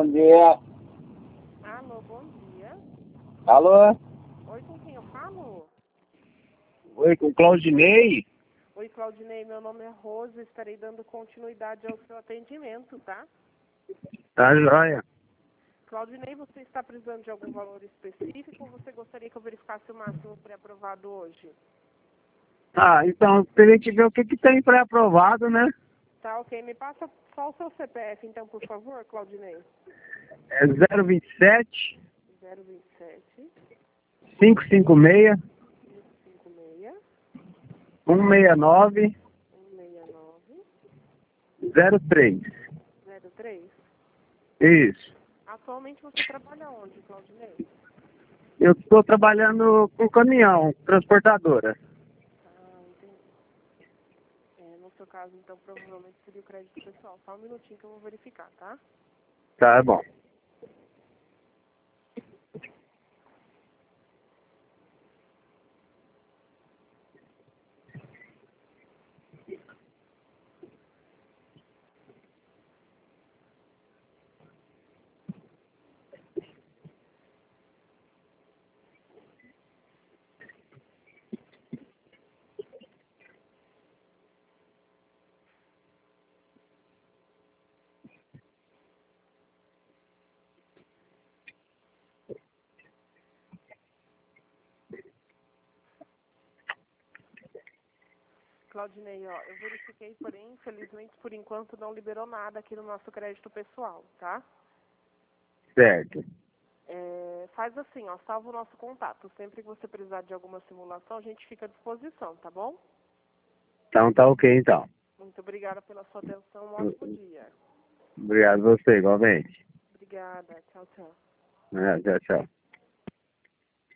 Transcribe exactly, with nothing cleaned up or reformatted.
bom dia. Alô, bom dia. Alô? Oi, com quem eu falo? Oi, com o Claudinei? Oi, Claudinei, meu nome é Rose, estarei dando continuidade ao seu atendimento, tá? Tá joia. Claudinei, você está precisando de algum valor específico ou você gostaria que eu verificasse o máximo pré-aprovado hoje? Ah, então, teria que ver o que que tem pré-aprovado, né? Tá, ok. Me passa só o seu C P F, então, por favor, Claudinei. É zero vinte e sete, zero vinte e sete, cinco cinco seis, cinco cinco seis, um seis nove, um seis nove, zero três. zero três. Isso. Atualmente você trabalha onde, Claudinei? Eu estou trabalhando com caminhão, transportadora. Ah, entendi. É, no seu caso, então, provavelmente seria o crédito pessoal. Só um minutinho que eu vou verificar, tá? Tá bom. Claudinei, ó, eu verifiquei, porém, infelizmente, por enquanto, não liberou nada aqui no nosso crédito pessoal, tá? Certo. É, faz assim, ó, salva o nosso contato. Sempre que você precisar de alguma simulação, a gente fica à disposição, tá bom? Então tá ok, então. Muito obrigada pela sua atenção. Um ótimo dia. Obrigado a você, igualmente. Obrigada. Tchau, tchau. É, tchau, tchau.